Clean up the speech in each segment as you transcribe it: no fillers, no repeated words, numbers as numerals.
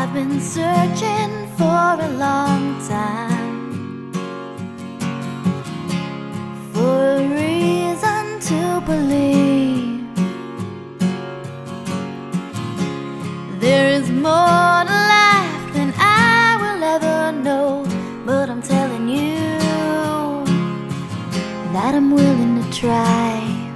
I've been searching for a long time for a reason to believe there is more to life than I will ever know. But I'm telling you that I'm willing to try.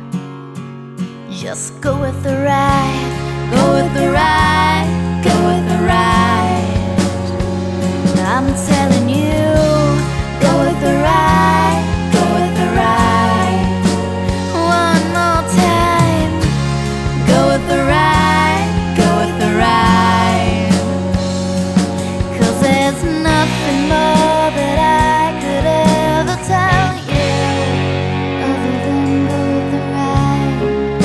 Just go with the ride, go with the ride, go with the ride. I'm telling you, go with the ride, go with the ride. One more time, go with the ride, go with the ride. 'Cause there's nothing more that I could ever tell you other than go with the ride.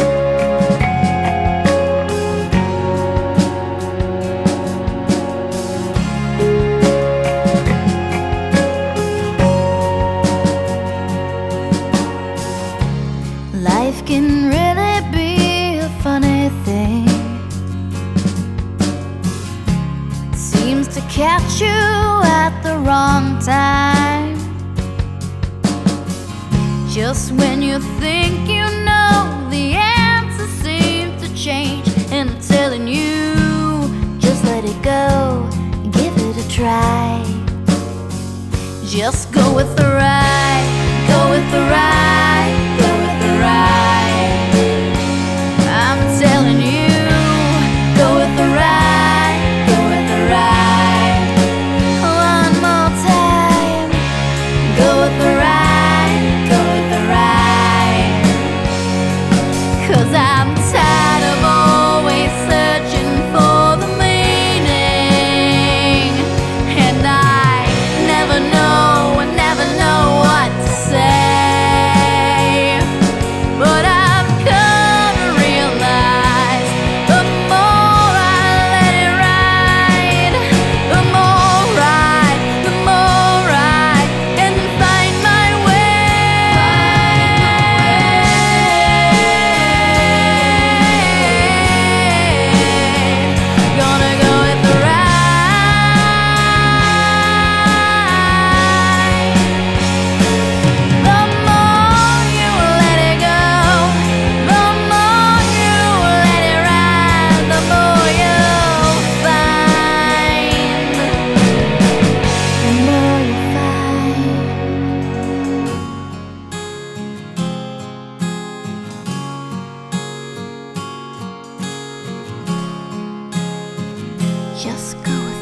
Life can really be a funny thing. Seems to catch you at the wrong time. Just when you think you know, the answer seems to change. And I'm telling you, just let it go, give it a try. Just go with the ride, go with the ride, go with the ride. I'm telling you, go with the ride, go with the ride. One more time, go with the ride, go with the ride. 'Cause I'm tired of always searching for the meaning, and I never know what to say. But I've come to realize the more I let it ride, the more I can find my way. Gonna go with the ride. The more you let it go, the more you let it ride, the more you'll find, the more you find. Just go with